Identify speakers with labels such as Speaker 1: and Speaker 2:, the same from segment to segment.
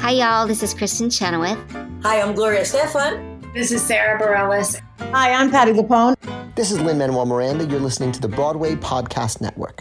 Speaker 1: Hi, y'all. This is Kristen Chenoweth.
Speaker 2: Hi, I'm Gloria Estefan.
Speaker 3: This is Sarah Bareilles.
Speaker 4: Hi, I'm Patti LuPone.
Speaker 5: This is Lin-Manuel Miranda. You're listening to the Broadway Podcast Network.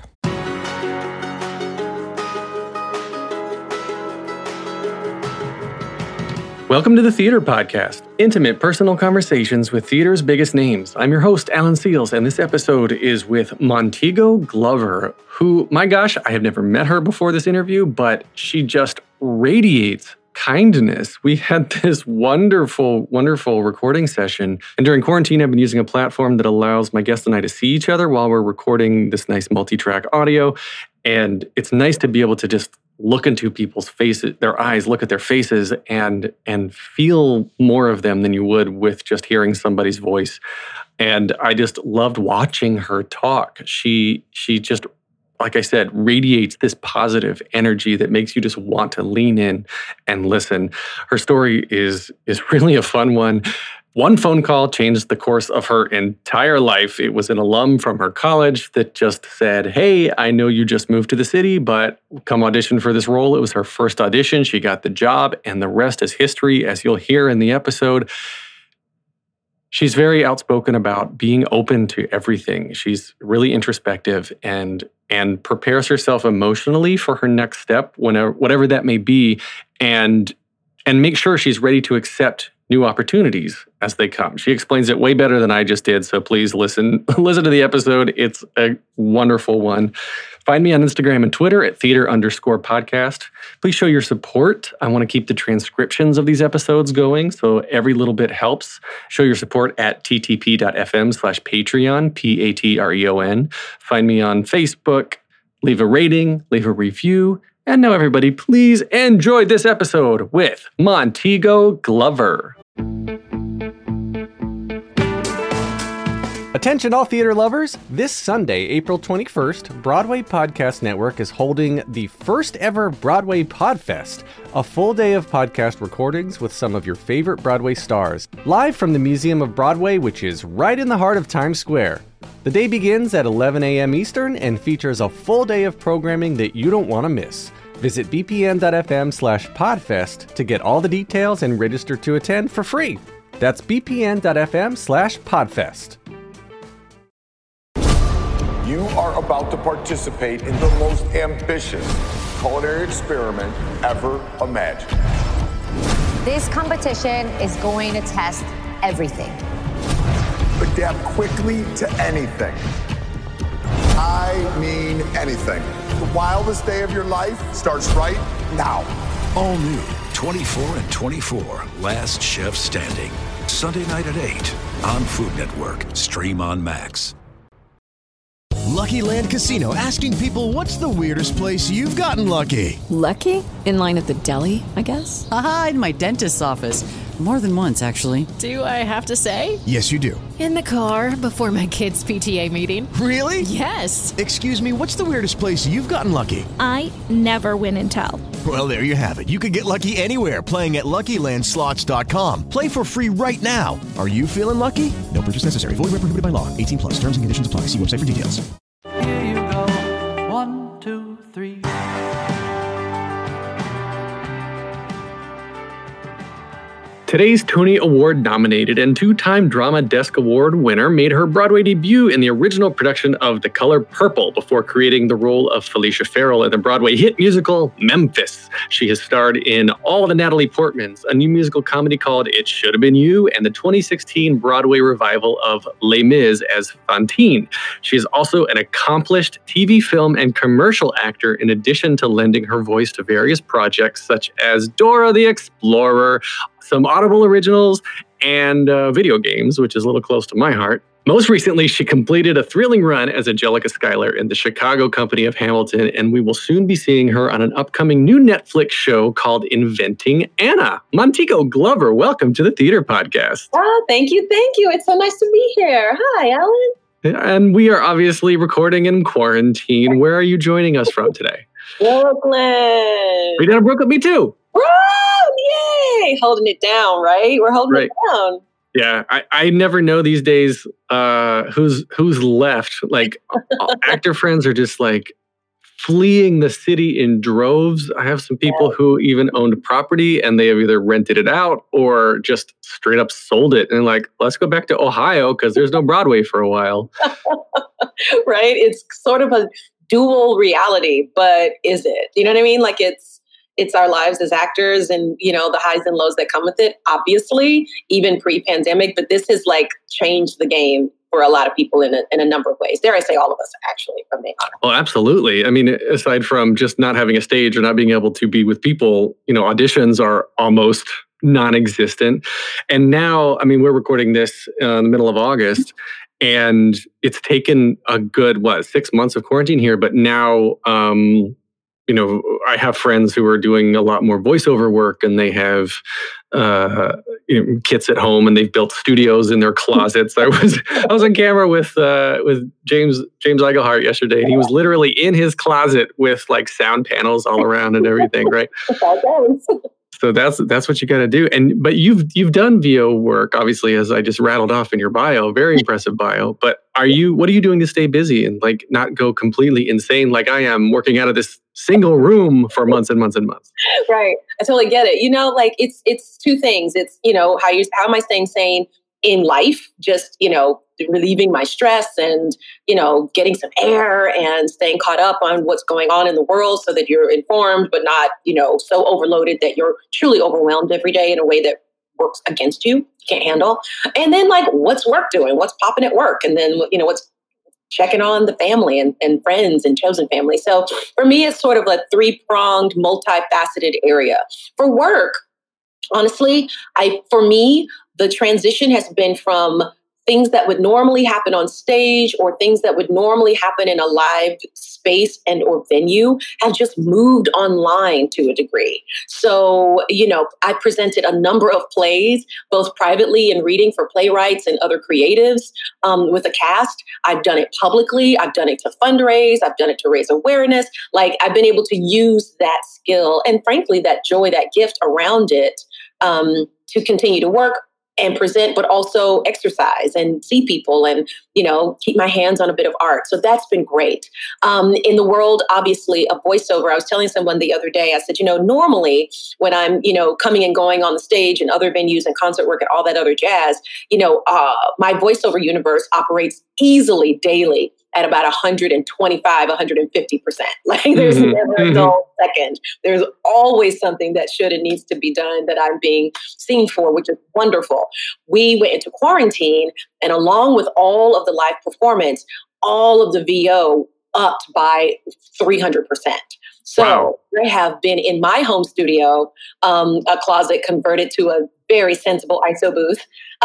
Speaker 6: Welcome to the Theater Podcast, intimate personal conversations with theater's biggest names. I'm your host, Alan Seals, and this episode is with Montego Glover, who, my gosh, I have never met her before this interview, but she just radiates kindness. We had this wonderful, wonderful recording session, and during quarantine, I've been using a platform that allows my guest and I to see each other while we're recording this nice multi-track audio, and it's nice to be able to just look into people's faces, their eyes, look at their faces, and feel more of them than you would with just hearing somebody's voice. And I just loved watching her talk. She just, like I said, radiates this positive energy that makes you just want to lean in and listen. Her story is really a fun one. One phone call changed the course of her entire life. It was an alum from her college that just said, hey, I know you just moved to the city, but come audition for this role. It was her first audition. She got the job, and the rest is history, as you'll hear in the episode. She's very outspoken about being open to everything. She's really introspective and prepares herself emotionally for her next step, whatever that may be, and make sure she's ready to accept new opportunities as they come. She explains it way better than I just did, so please listen to the episode. It's a wonderful one. Find me on Instagram and Twitter at theater_podcast. Please show your support. I want to keep the transcriptions of these episodes going, so every little bit helps. Show your support at ttp.fm/Patreon, Patreon. Find me on Facebook. Leave a rating, leave a review. And now, everybody, please enjoy this episode with Montego Glover. Attention all theater lovers! This Sunday, April 21st, Broadway Podcast Network is holding the first ever Broadway Podfest, a full day of podcast recordings with some of your favorite Broadway stars, live from the Museum of Broadway, which is right in the heart of Times Square. The day begins at 11 a.m. Eastern and features a full day of programming that you don't want to miss. Visit bpn.fm/podfest to get all the details and register to attend for free. That's bpn.fm/podfest.
Speaker 7: You are about to participate in the most ambitious culinary experiment ever imagined.
Speaker 8: This competition is going to test everything.
Speaker 7: Adapt quickly to anything. I mean anything. The wildest day of your life starts right now.
Speaker 9: All new 24 and 24, Last Chef Standing. Sunday night at 8 on Food Network. Stream on Max.
Speaker 10: Lucky Land Casino, asking people, what's the weirdest place you've gotten lucky?
Speaker 11: Lucky? In line at the deli, I guess?
Speaker 12: Aha, in my dentist's office. More than once, actually.
Speaker 11: Do I have to say?
Speaker 10: Yes, you do.
Speaker 11: In the car before my kids' PTA meeting.
Speaker 10: Really?
Speaker 11: Yes.
Speaker 10: Excuse me, what's the weirdest place you've gotten lucky?
Speaker 13: I never win and tell.
Speaker 10: Well, there you have it. You can get lucky anywhere, playing at LuckyLandSlots.com. Play for free right now. Are you feeling lucky? No purchase necessary. Void where prohibited by law. 18+. Terms and conditions apply. See website for details.
Speaker 14: Here you go. 1, 2, 3.
Speaker 6: Today's Tony Award nominated and two-time Drama Desk Award winner made her Broadway debut in the original production of The Color Purple before creating the role of Felicia Farrell in the Broadway hit musical Memphis. She has starred in all the Natalie Portmans, a new musical comedy called It Should Have Been You, and the 2016 Broadway revival of Les Mis as Fantine. She is also an accomplished TV, film, and commercial actor in addition to lending her voice to various projects such as Dora the Explorer, some Audible originals, and video games, which is a little close to my heart. Most recently, she completed a thrilling run as Angelica Schuyler in the Chicago Company of Hamilton, and we will soon be seeing her on an upcoming new Netflix show called Inventing Anna. Montego Glover, welcome to the Theater Podcast.
Speaker 2: Oh, thank you. It's so nice to be here. Hi, Alan.
Speaker 6: And we are obviously recording in quarantine. Where are you joining us from today?
Speaker 2: Brooklyn.
Speaker 6: You're down in Brooklyn? Me too.
Speaker 2: Yay! Holding it down, right? We're holding it down.
Speaker 6: Yeah, I never know these days who's left. Like actor friends are just like fleeing the city in droves. I have some people who even owned property and they have either rented it out or just straight up sold it. And like, let's go back to Ohio because there's no Broadway for a while.
Speaker 2: Right? It's sort of a dual reality, but is it? You know what I mean? Like it's our lives as actors and, you know, the highs and lows that come with it, obviously, even pre-pandemic. But this has like changed the game for a lot of people in a number of ways. Dare I say all of us, actually, from being honest.
Speaker 6: Oh, absolutely. I mean, aside from just not having a stage or not being able to be with people, you know, auditions are almost non-existent. And now, I mean, we're recording this in the middle of August, and it's taken a good, 6 months of quarantine here. But now, you know, I have friends who are doing a lot more voiceover work, and they have kits at home, and they've built studios in their closets. I was on camera with James Eichelhart yesterday, and he was literally in his closet with like sound panels all around and everything, right? So that's what you got to do. But you've done VO work, obviously, as I just rattled off in your bio, very impressive bio. But what are you doing to stay busy and like not go completely insane like I am, working out of this single room for months and months and months? Right.
Speaker 2: I totally get it. You know, like it's two things. It's, you know, how am I staying sane in life? Just, you know, relieving my stress and, you know, getting some air and staying caught up on what's going on in the world so that you're informed, but not, you know, so overloaded that you're truly overwhelmed every day in a way that works against you, can't handle. And then like, what's work doing? What's popping at work? And then, you know, what's checking on the family and friends and chosen family. So for me, it's sort of a three-pronged, multifaceted area. For work, honestly, for me, the transition has been from things that would normally happen on stage or things that would normally happen in a live space and or venue have just moved online to a degree. So, you know, I presented a number of plays, both privately and reading for playwrights and other creatives with a cast. I've done it publicly. I've done it to fundraise. I've done it to raise awareness. Like I've been able to use that skill and frankly, that joy, that gift around it to continue to work and present, but also exercise and see people and, you know, keep my hands on a bit of art. So that's been great. In the world, obviously, of voiceover, I was telling someone the other day, I said, you know, normally when I'm, you know, coming and going on the stage and other venues and concert work and all that other jazz, you know, my voiceover universe operates easily daily at about 125, 150%. Like there's never a dull second. There's always something that should and needs to be done that I'm being seen for, which is wonderful. We went into quarantine, and along with all of the live performance, all of the VO upped by 300%. So wow. I have been in my home studio, a closet converted to a very sensible ISO booth,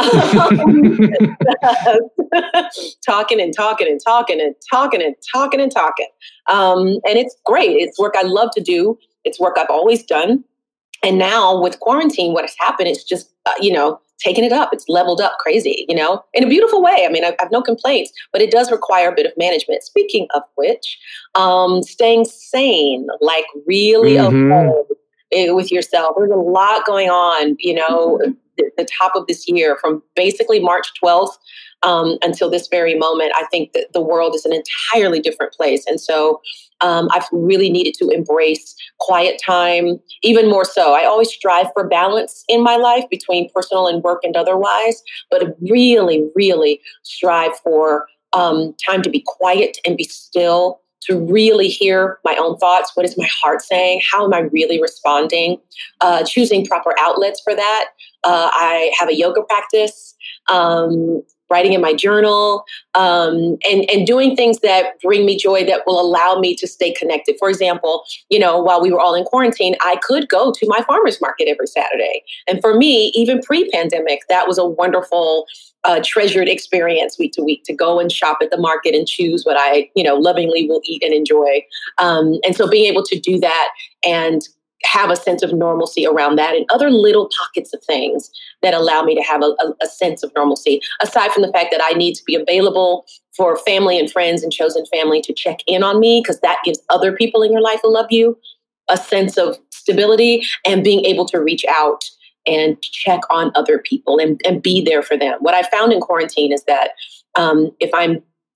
Speaker 2: talking and talking and talking and talking and talking and talking. And it's great. It's work I love to do. It's work I've always done. And now with quarantine, what has happened is just, you know, taking it up. It's leveled up crazy, you know, in a beautiful way. I mean, I have no complaints, but it does require a bit of management. Speaking of which, staying sane, like really okay with yourself. There's a lot going on, you know, the top of this year from basically March 12th until this very moment. I think that the world is an entirely different place. And so I've really needed to embrace quiet time, even more so. I always strive for balance in my life between personal and work and otherwise, but really, really strive for time to be quiet and be still, to really hear my own thoughts. What is my heart saying? How am I really responding? Choosing proper outlets for that. I have a yoga practice, writing in my journal, and doing things that bring me joy that will allow me to stay connected. For example, you know, while we were all in quarantine, I could go to my farmer's market every Saturday. And for me, even pre-pandemic, that was a wonderful, treasured experience week to week, to go and shop at the market and choose what I, you know, lovingly will eat and enjoy. And so being able to do that and have a sense of normalcy around that and other little pockets of things that allow me to have a sense of normalcy, aside from the fact that I need to be available for family and friends and chosen family to check in on me, because that gives other people in your life who love you a sense of stability and being able to reach out and check on other people and be there for them. What I found in quarantine is that if I'm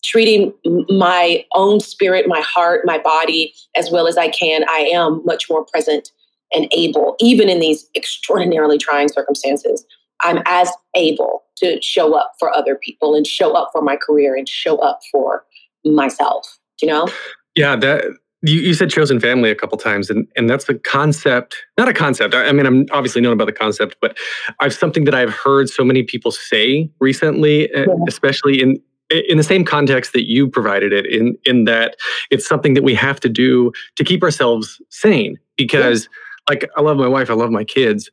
Speaker 2: treating my own spirit, my heart, my body as well as I can, I am much more present and able, even in these extraordinarily trying circumstances. I'm as able to show up for other people and show up for my career and show up for myself, you know?
Speaker 6: Yeah, that you said chosen family a couple times, and that's the concept, not a concept. I mean, I'm obviously known about the concept, but I've something that I've heard so many people say recently, especially in the same context that you provided it, in that it's something that we have to do to keep ourselves sane. Because like, I love my wife, I love my kids,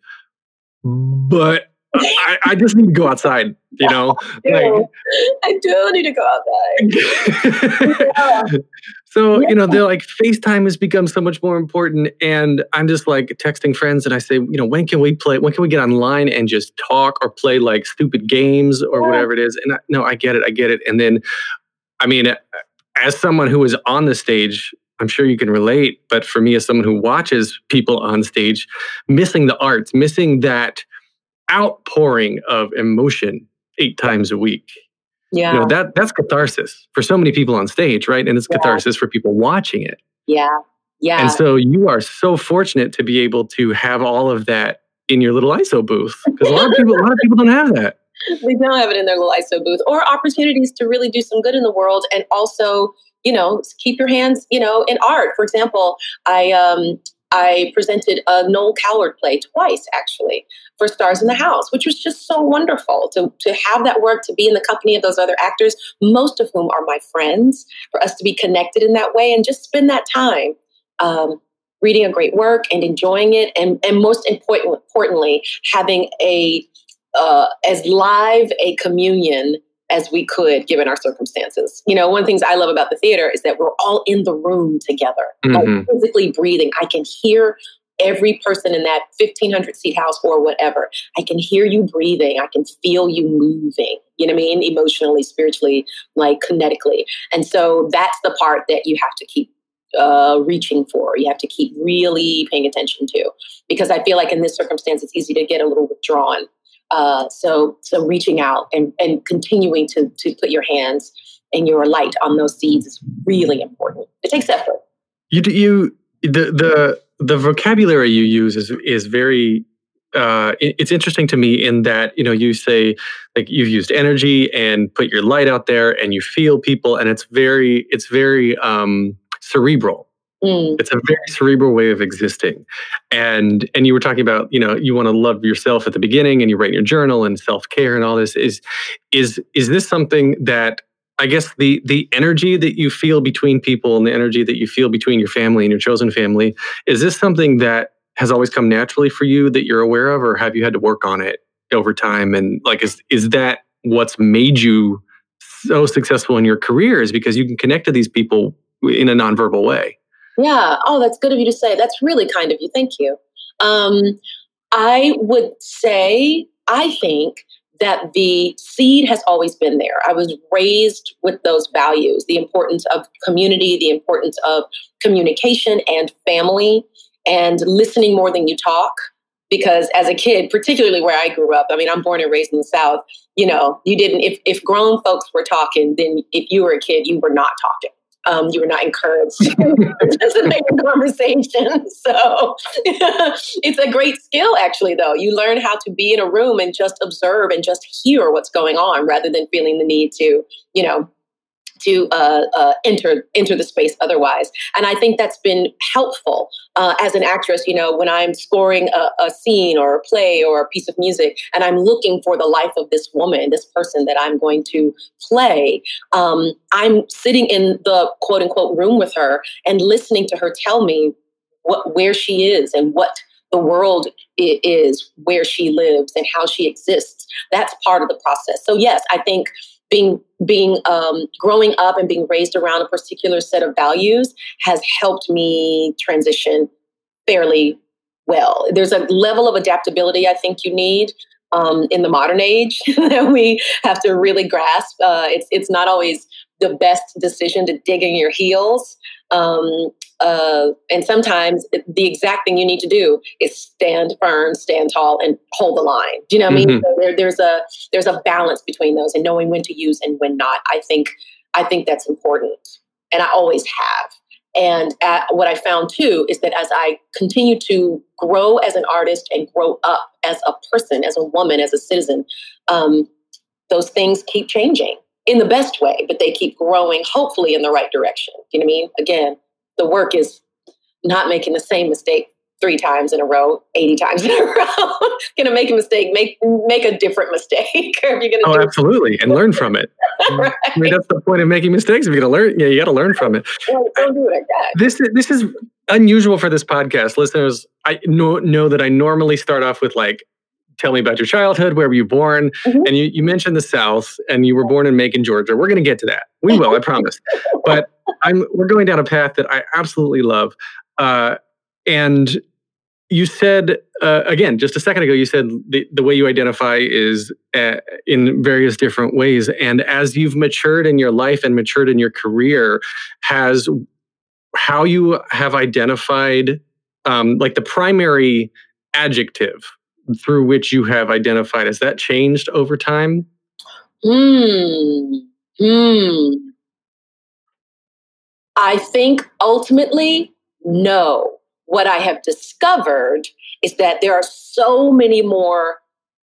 Speaker 6: but I just need to go outside, you know?
Speaker 2: I do need to go outside.
Speaker 6: So, you know, they're like, FaceTime has become so much more important. And I'm just like texting friends and I say, you know, when can we get online and just talk or play like stupid games or whatever it is? And I get it. And then, I mean, as someone who is on the stage, I'm sure you can relate. But for me, as someone who watches people on stage, missing the arts, missing that outpouring of emotion 8 times a week.
Speaker 2: Yeah.
Speaker 6: You know, that's catharsis for so many people on stage, right? And it's catharsis for people watching it.
Speaker 2: Yeah. Yeah.
Speaker 6: And so you are so fortunate to be able to have all of that in your little ISO booth. Because a lot of people don't have that.
Speaker 2: They don't have it in their little ISO booth, or opportunities to really do some good in the world. And also, you know, keep your hands, you know, in art. For example, I presented a Noel Coward play twice, actually, for Stars in the House, which was just so wonderful to have that work, to be in the company of those other actors, most of whom are my friends, for us to be connected in that way and just spend that time reading a great work and enjoying it. And most importantly, having as live a communion as we could, given our circumstances. You know, one of the things I love about the theater is that we're all in the room together, like physically breathing. I can hear every person in that 1,500 seat house or whatever. I can hear you breathing. I can feel you moving, you know what I mean? Emotionally, spiritually, like kinetically. And so that's the part that you have to keep reaching for. You have to keep really paying attention to, because I feel like in this circumstance, it's easy to get a little withdrawn. So reaching out and continuing to put your hands and your light on those seeds is really important. It takes effort.
Speaker 6: The vocabulary you use is very it's interesting to me in that, you know, you say like you've used energy and put your light out there and you feel people, and it's very cerebral. It's a very cerebral way of existing. And you were talking about, you know, you want to love yourself at the beginning and you write in your journal and self-care and all this. Is this something that, I guess, the energy that you feel between people and the energy that you feel between your family and your chosen family, is this something that has always come naturally for you that you're aware of, or have you had to work on it over time? And like, is that what's made you so successful in your career, is because you can connect to these people in a nonverbal way?
Speaker 2: Yeah. Oh, that's good of you to say. That's really kind of you. Thank you. I would say, I think that the seed has always been there. I was raised with those values, the importance of community, the importance of communication and family, and listening more than you talk. Because as a kid, particularly where I grew up, I mean, I'm born and raised in the South, you know, you didn't, if grown folks were talking, then if you were a kid, you were not talking. You were not encouraged to participate in conversation. So it's a great skill, actually, though. You learn how to be in a room and just observe and just hear what's going on, rather than feeling the need to, you know, to enter the space otherwise. And I think that's been helpful as an actress. You know, when I'm scoring a scene or a play or a piece of music, and I'm looking for the life of this woman, this person that I'm going to play, I'm sitting in the quote unquote room with her and listening to her tell me where she is and what the world is, where she lives and how she exists. That's part of the process. So yes, I think being growing up and being raised around a particular set of values has helped me transition fairly well. There's a level of adaptability I think you need in the modern age that we have to really grasp. It's not always the best decision to dig in your heels. And sometimes the exact thing you need to do is stand firm, stand tall, and hold the line. Do you know what I mean? So there's a balance between those, and knowing when to use and when not. I think I think that's important. And I always have. And what I found too is that as I continue to grow as an artist and grow up as a person, as a woman, as a citizen, those things keep changing in the best way, but they keep growing, hopefully in the right direction. You know what I mean? Again, the work is not making the same mistake 3 times in a row, 80 times in a row. Going to make a mistake, make a different mistake. If you're going to
Speaker 6: absolutely. And learn from it. Right. I mean, that's the point of making mistakes. If you're going to learn, you got to learn from it.
Speaker 2: Well, don't do it like that.
Speaker 6: This is unusual for this podcast. Listeners, I know that I normally start off with like, tell me about your childhood. Where were you born? Mm-hmm. And you mentioned the South, and you were born in Macon, Georgia. We're going to get to that. We will, I promise. But we're going down a path that I absolutely love. And you said, again, just a second ago, you said the way you identify is in various different ways. And as you've matured in your life and matured in your career, has how you have identified, like the primary adjective through which you have identified, has that changed over time?
Speaker 2: I think ultimately, no. What I have discovered is that there are so many more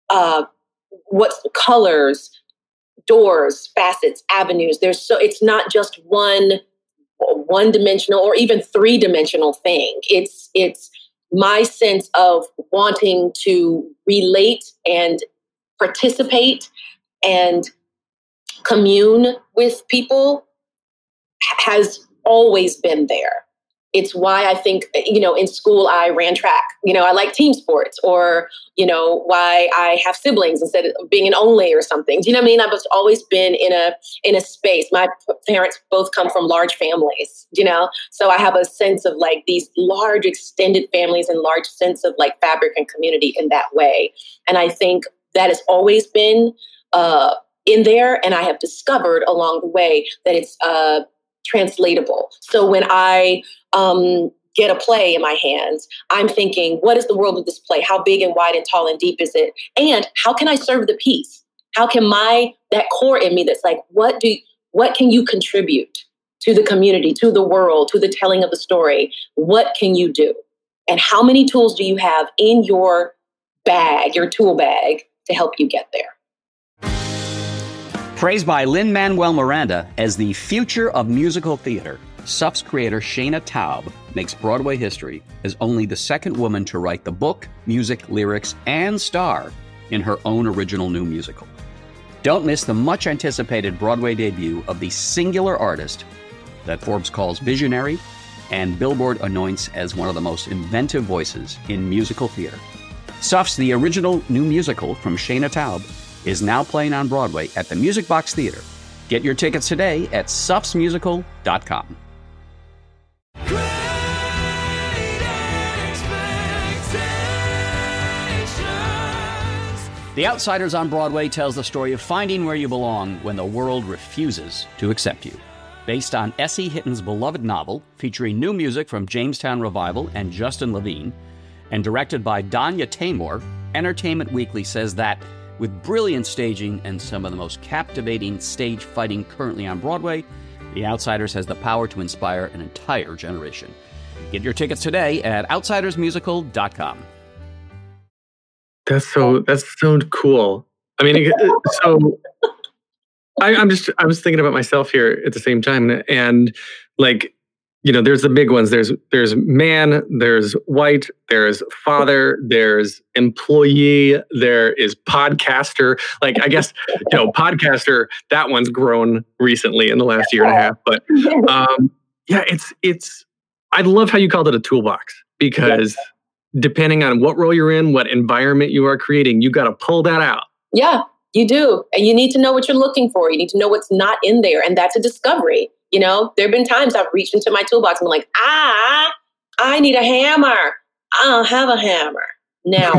Speaker 2: colors, doors, facets, avenues. It's not just one dimensional or even 3-dimensional thing. It's my sense of wanting to relate and participate and commune with people has always been there. It's why I think, in school I ran track. I like team sports, or, why I have siblings instead of being an only or something. Do you know what I mean? I've always been in a space. My parents both come from large families, so I have a sense of like these large extended families and large sense of like fabric and community in that way. And I think that has always been in there. And I have discovered along the way that it's translatable. So when I get a play in my hands, I'm thinking, what is the world of this play? How big and wide and tall and deep is it? And how can I serve the piece? How can that core in me that's like, what can you contribute to the community, to the world, to the telling of the story? What can you do? And how many tools do you have in your bag, your tool bag, to help you get there?
Speaker 3: Praised by Lin-Manuel Miranda as the future of musical theater, SUF's creator Shana Taub makes Broadway history as only the second woman to write the book, music, lyrics, and star in her own original new musical. Don't miss the much-anticipated Broadway debut of the singular artist that Forbes calls visionary and Billboard anoints as one of the most inventive voices in musical theater. SUF's The Original New Musical from Shana Taub is now playing on Broadway at the Music Box Theater. Get your tickets today at sufsmusical.com. The Outsiders on Broadway tells the story of finding where you belong when the world refuses to accept you. Based on S.E. Hitton's beloved novel, featuring new music from Jamestown Revival and Justin Levine, and directed by Danya Taymor, Entertainment Weekly says that with brilliant staging and some of the most captivating stage fighting currently on Broadway, The Outsiders has the power to inspire an entire generation. Get your tickets today at outsidersmusical.com.
Speaker 6: That's so cool. I mean, so I was thinking about myself here at the same time, and like, there's the big ones. There's man, there's white, there's father, there's employee, there is podcaster. Like, I guess, podcaster, that one's grown recently in the last year and a half. But yeah, it's, I love how you called it a toolbox, because depending on what role you're in, what environment you are creating, you got to pull that out.
Speaker 2: Yeah, you do. And you need to know what you're looking for. You need to know what's not in there. And that's a discovery. There have been times I've reached into my toolbox and I'm like, I need a hammer. I don't have a hammer. Now,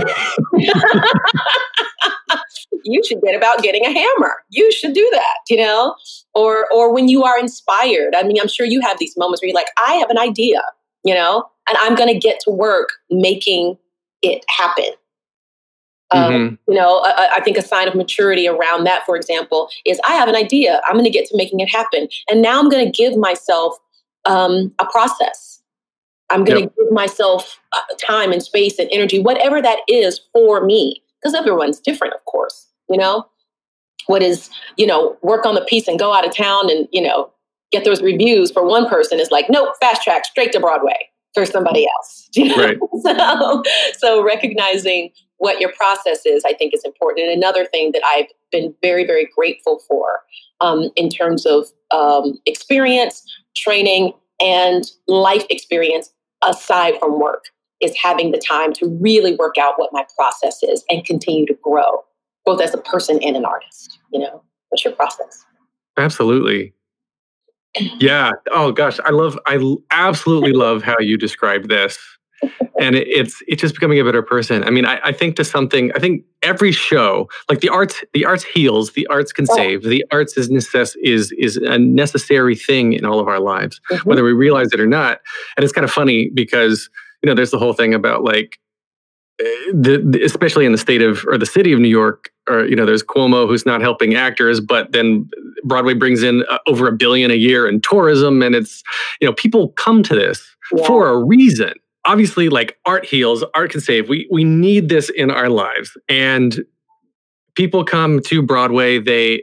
Speaker 2: you should get about getting a hammer. You should do that, or when you are inspired. I mean, I'm sure you have these moments where you're like, I have an idea, and I'm going to get to work making it happen. You know, I think a sign of maturity around that, for example, is I have an idea. I'm going to get to making it happen. And now I'm going to give myself a process. I'm going to give myself time and space and energy, whatever that is for me, because everyone's different, of course. You know, what is, you know, work on the piece and go out of town and, you know, get those reviews for one person is like, nope, fast track straight to Broadway for somebody else. You know? Right. So recognizing what your process is, I think, is important. And another thing that I've been very, very grateful for in terms of experience, training, and life experience aside from work is having the time to really work out what my process is and continue to grow, both as a person and an artist. You know, what's your process?
Speaker 6: Absolutely. Yeah. Oh gosh, I absolutely love how you described this. And it's just becoming a better person. I mean, I think every show, like the arts heals, the arts can save, the arts is a necessary thing in all of our lives, whether we realize it or not. And it's kind of funny because, you know, there's the whole thing about like, especially in the state of, or the city of New York, or, you know, there's Cuomo who's not helping actors, but then Broadway brings in over $1 billion a year in tourism. And it's, you know, people come to this for a reason. Obviously, like art heals, art can save. We need this in our lives. And people come to Broadway, they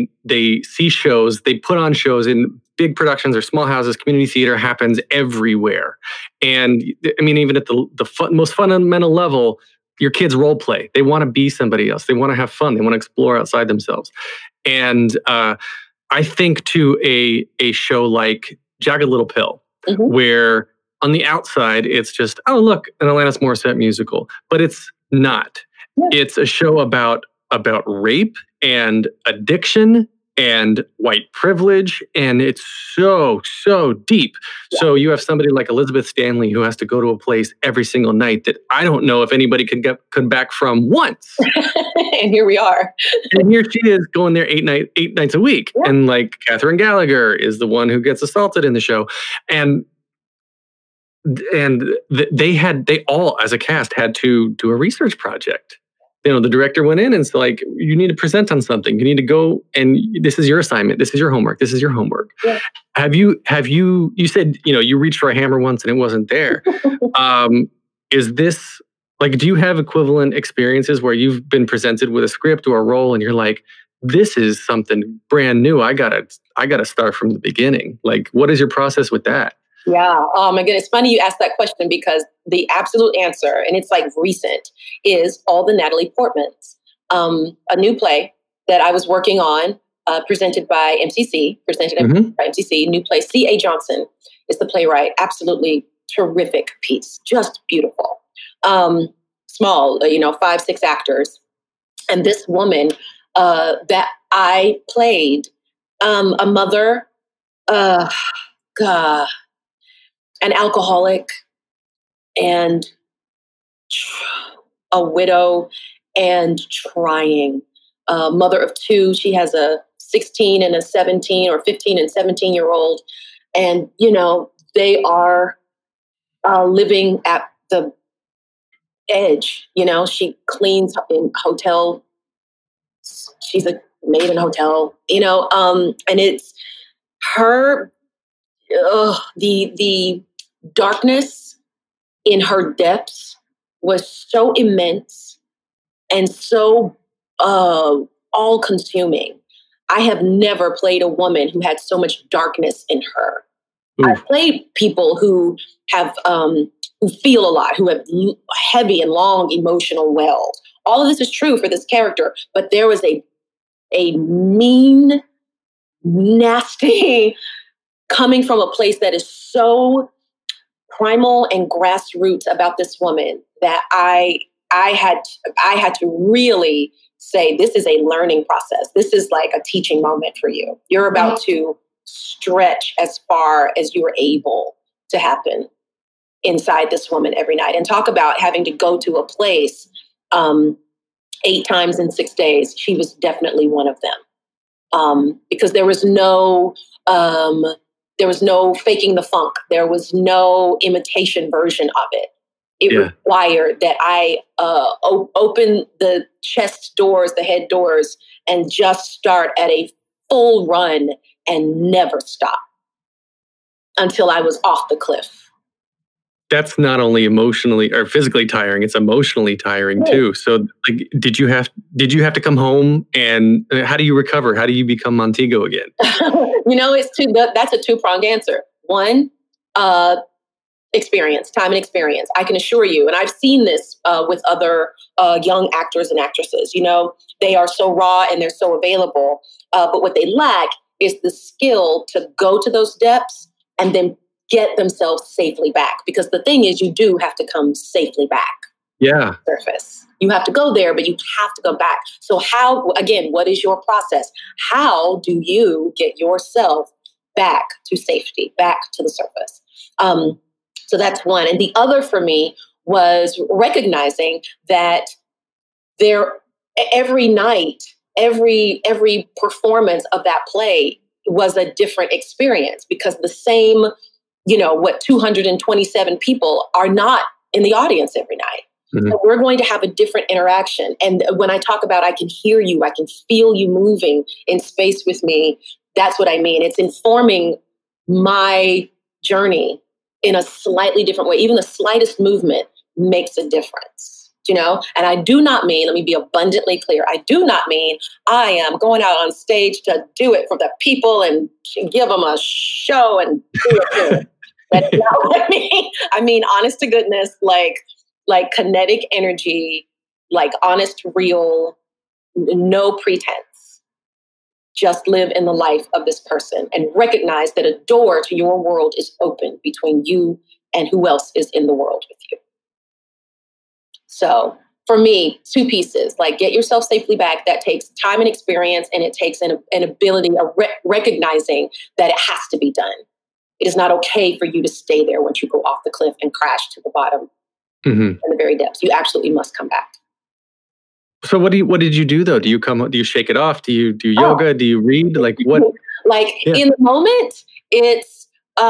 Speaker 6: see shows, they put on shows in big productions or small houses. Community theater happens everywhere. And I mean, even at the most fundamental level, your kids role play. They want to be somebody else. They want to have fun. They want to explore outside themselves. And I think to a show like Jagged Little Pill, where on the outside, it's just, oh, look, an Alanis Morissette musical. But it's not. Yeah. It's a show about rape and addiction and white privilege. And it's so, so deep. Yeah. So you have somebody like Elizabeth Stanley who has to go to a place every single night that I don't know if anybody could come back from once.
Speaker 2: And here we are.
Speaker 6: And here she is going there 8 nights a week. Yeah. And like Catherine Gallagher is the one who gets assaulted in the show. And they all, as a cast, had to do a research project. You know, the director went in and said, like, you need to present on something. You need to go, and this is your assignment. This is your homework. This is your homework. Yeah. Have you said, you know, you reached for a hammer once and it wasn't there. Is this, like, do you have equivalent experiences where you've been presented with a script or a role and you're like, this is something brand new. I gotta start from the beginning. Like, what is your process with that?
Speaker 2: Yeah. Oh my goodness. It's funny you asked that question because the absolute answer, and it's like recent, is all the Natalie Portmans. A new play that I was working on, presented by MCC, by MCC, new play. C.A. Johnson is the playwright. Absolutely terrific piece. Just beautiful. Small, 5-6 actors. And this woman that I played, a mother, an alcoholic and a widow and trying, mother of 2. She has a 16 and a 17 or 15 and 17-year-old. And, you know, they are living at the edge. You know, she cleans in hotel. She's a maid in hotel, you know, and it's her, the darkness in her depths was so immense and so all-consuming. I have never played a woman who had so much darkness in her. I've played people who have who feel a lot, who have heavy and long emotional wells. All of this is true for this character, but there was a mean, nasty, coming from a place that is so primal and grassroots about this woman that I had to really say, this is a learning process. This is like a teaching moment for you. You're about to stretch as far as you are able to happen inside this woman every night. And talk about having to go to a place 8 times in 6 days. She was definitely one of them. Because there was no faking the funk. There was no imitation version of it. It required that I open the chest doors, the head doors, and just start at a full run and never stop until I was off the cliff.
Speaker 6: That's not only emotionally or physically tiring, it's emotionally tiring too. So like, did you have to come home, and how do you recover? How do you become Montego again?
Speaker 2: That's a two-pronged answer. One, experience, time and experience. I can assure you, and I've seen this with other young actors and actresses, they are so raw and they're so available. But what they lack is the skill to go to those depths and then get themselves safely back. Because the thing is, you do have to come safely back.
Speaker 6: Yeah.
Speaker 2: Surface. You have to go there, but you have to go back. So what is your process? How do you get yourself back to safety, back to the surface? So that's one. And the other for me was recognizing that every night, every performance of that play was a different experience, because the same 227 people are not in the audience every night. Mm-hmm. So we're going to have a different interaction. And when I talk about I can hear you, I can feel you moving in space with me, that's what I mean. It's informing my journey in a slightly different way. Even the slightest movement makes a difference. And I do not mean, let me be abundantly clear, I do not mean I am going out on stage to do it for the people and give them a show and do it too. That's not what I mean. I mean, honest to goodness, like kinetic energy, like honest, real, no pretense. Just live in the life of this person and recognize that a door to your world is open between you and who else is in the world with you. So for me, two pieces, like get yourself safely back. That takes time and experience, and it takes an ability of recognizing that it has to be done. It is not okay for you to stay there once you go off the cliff and crash to the bottom in the very depths. You absolutely must come back.
Speaker 6: So what did you do though? Do you shake it off? Do you do yoga? Do you read? Like what?
Speaker 2: In the moment, it's,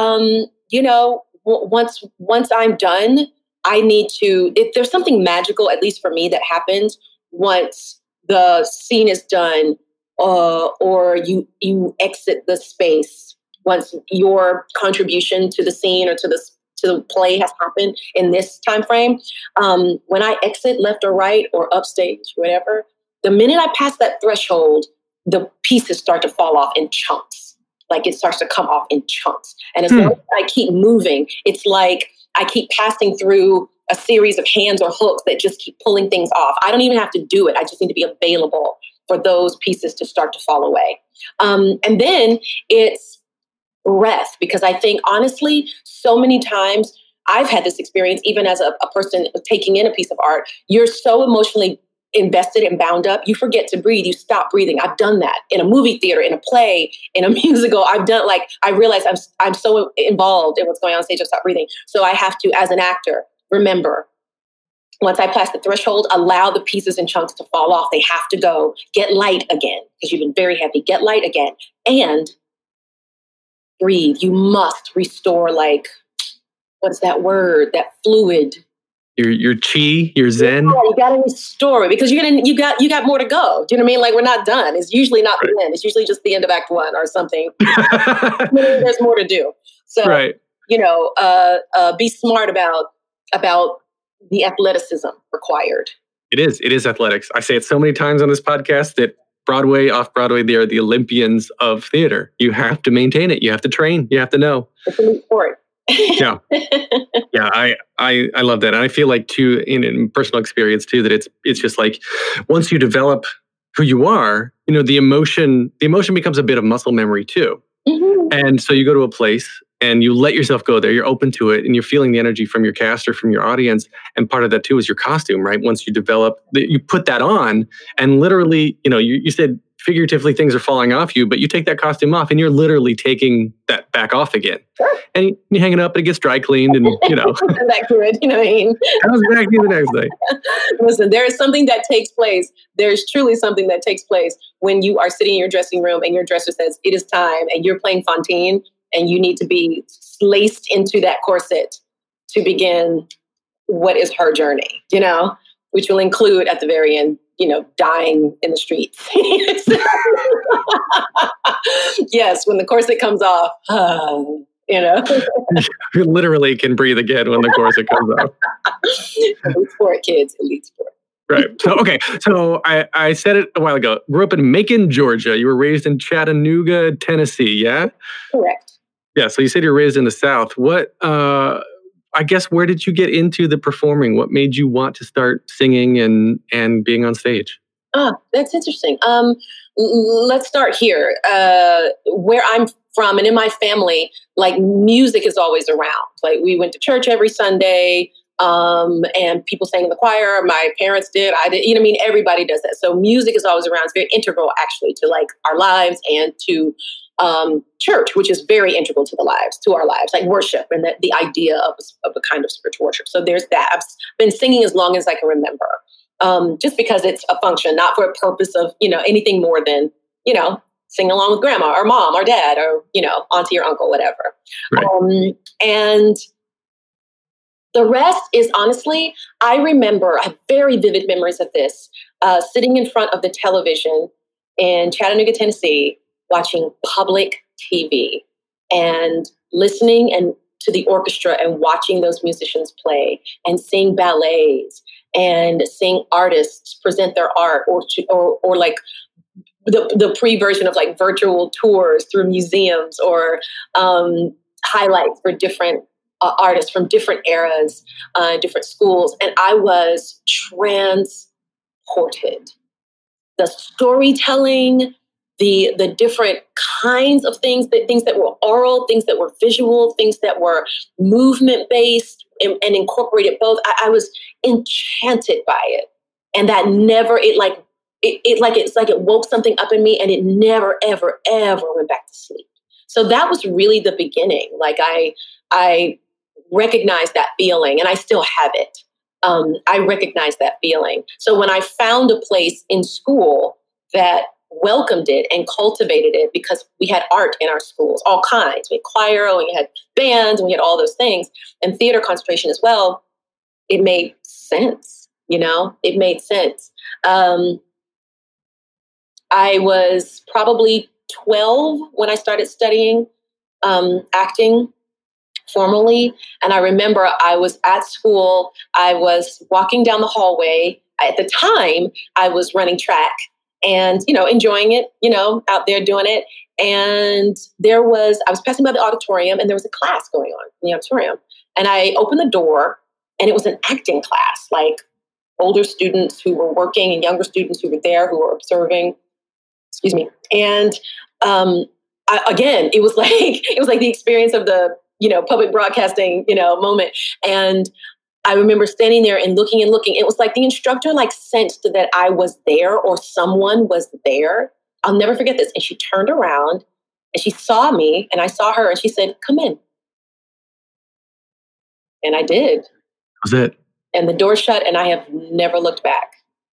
Speaker 2: once I'm done, I need to, if there's something magical, at least for me, that happens once the scene is done, or you exit the space, once your contribution to the scene or to the play has happened in this time frame. When I exit left or right or upstage, whatever, the minute I pass that threshold, the pieces start to fall off in chunks. Like it starts to come off in chunks. And as long as I keep moving, it's like I keep passing through a series of hands or hooks that just keep pulling things off. I don't even have to do it. I just need to be available for those pieces to start to fall away. And then it's breath, because I think, honestly, so many times I've had this experience, even as a person taking in a piece of art, you're so emotionally invested and bound up, you forget to breathe. You stop breathing. I've done that in a movie theater, in a play, in a musical. I realize I'm so involved in what's going on stage, I stop breathing. So I have to, as an actor, remember, once I pass the threshold, allow the pieces and chunks to fall off. They have to go. Get light again, because you've been very heavy. Get light again. And breathe. You must restore, what's that word? That fluid.
Speaker 6: Your chi, your zen.
Speaker 2: Yeah, you got to restore it, because you got more to go. Do you know what I mean? Like, we're not done. It's usually not the end. It's usually just the end of Act 1 or something. There's more to do. So, be smart about the athleticism required.
Speaker 6: It is athletics. I say it so many times on this podcast that Broadway, off-Broadway, they are the Olympians of theater. You have to maintain it. You have to train. You have to know.
Speaker 2: It's a new sport.
Speaker 6: Yeah. I love that. And I feel like too, in personal experience too, that it's just like, once you develop who you are, the emotion becomes a bit of muscle memory too. Mm-hmm. And so you go to a place and you let yourself go there, you're open to it, and you're feeling the energy from your cast or from your audience. And part of that too is your costume, right? Once you develop, you put that on, and literally, you said figuratively things are falling off you, but you take that costume off and you're literally taking that back off again. Sure. And you hang it up and it gets dry cleaned, and
Speaker 2: back to it, you know what I mean?
Speaker 6: Comes back to you the next day.
Speaker 2: Listen, there is something that takes place. There's truly something that takes place when you are sitting in your dressing room and your dresser says, it is time, and you're playing Fantine, and you need to be laced into that corset to begin what is her journey, which will include at the very end, dying in the streets. Yes, when the corset comes off,
Speaker 6: You literally can breathe again when the corset comes off.
Speaker 2: Elite sport, kids, elite sport.
Speaker 6: Right. So I said it a while ago. Grew up in Macon, Georgia. You were raised in Chattanooga, Tennessee, yeah?
Speaker 2: Correct.
Speaker 6: Yeah, so you said you were raised in the South. What, I guess, where did you get into the performing? What made you want to start singing and being on stage?
Speaker 2: That's interesting. Let's start here. Where I'm from and in my family, like music is always around. Like we went to church every Sunday, and people sang in the choir. My parents did. I did. Everybody does that. So music is always around. It's very integral, actually, to like our lives and to church, which is very integral to our lives, like worship and the idea of a kind of spiritual worship. So there's that. I've been singing as long as I can remember, just because it's a function, not for a purpose of, anything more than, sing along with grandma or mom or dad or, auntie or uncle, whatever. Right. And the rest is honestly, I have very vivid memories of this, sitting in front of the television in Chattanooga, Tennessee, watching public TV and listening to the orchestra and watching those musicians play and seeing ballets and seeing artists present their art or like the pre-version of like virtual tours through museums or highlights for different artists from different eras, different schools. And I was transported. The storytelling, the different kinds of things that were oral, things that were visual, things that were movement-based and incorporated both. I was enchanted by it. And that never, it's like it woke something up in me and it never, ever, ever went back to sleep. So that was really the beginning. Like I recognized that feeling and I still have it. I recognize that feeling. So when I found a place in school that welcomed it and cultivated it, because we had art in our schools, all kinds. We had choir, and we had bands, and we had all those things, and theater concentration as well. It made sense, It made sense. I was probably 12 when I started studying acting formally, and I remember I was at school. I was walking down the hallway. At the time, I was running track. And, enjoying it, out there doing it. And I was passing by the auditorium and there was a class going on in the auditorium. And I opened the door and it was an acting class, like older students who were working and younger students who were there, who were observing. Excuse me. And it was like the experience of the, public broadcasting, moment. And I remember standing there and looking. It was like the instructor sensed that I was there or someone was there. I'll never forget this. And she turned around and she saw me and I saw her and she said, "Come in." And I did.
Speaker 6: That was it.
Speaker 2: And the door shut and I have never looked back.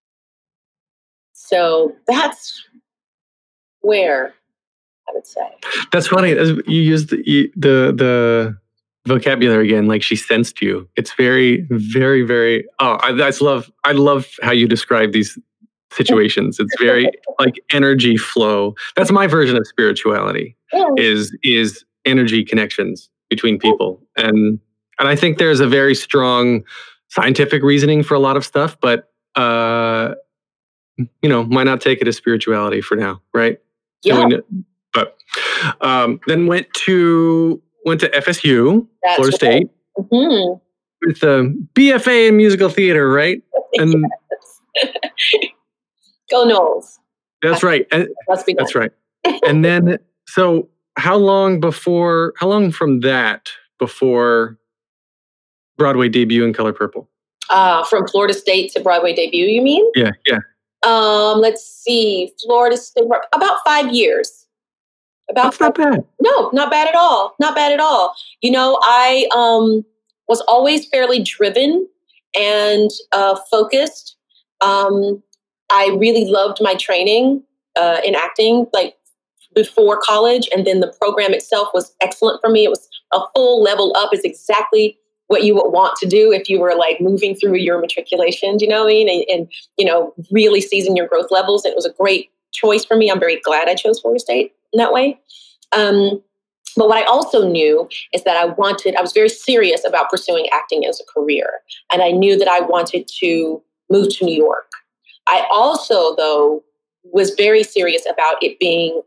Speaker 2: So that's where I would say.
Speaker 6: That's funny. You used the vocabulary again, like she sensed you. It's very, very, very. I love how you describe these situations. It's very like energy flow. That's my version of spirituality. Yeah. Is energy connections between people, and I think there's a very strong scientific reasoning for a lot of stuff, but why not take it as spirituality for now, right?
Speaker 2: Yeah.
Speaker 6: But then went to FSU,
Speaker 2: That's
Speaker 6: Florida State,
Speaker 2: mm-hmm.
Speaker 6: with a BFA in musical theater, right? And
Speaker 2: Go Knowles.
Speaker 6: That's right. That's right. And then, so how long from that before Broadway debut in Color Purple?
Speaker 2: From Florida State to Broadway debut, you mean?
Speaker 6: Yeah.
Speaker 2: Let's see. Florida State, about 5 years.
Speaker 6: That's not bad.
Speaker 2: No, not bad at all. Not bad at all. I was always fairly driven and focused. I really loved my training in acting, before college, and then the program itself was excellent for me. It was a full level up. It's exactly what you would want to do if you were like moving through your matriculation, do you know what I mean? And you know, really seizing your growth levels. It was a great choice for me. I'm very glad I chose Florida State in that way. But what I also knew is that I was very serious about pursuing acting as a career. And I knew that I wanted to move to New York. I also, though, was very serious about it being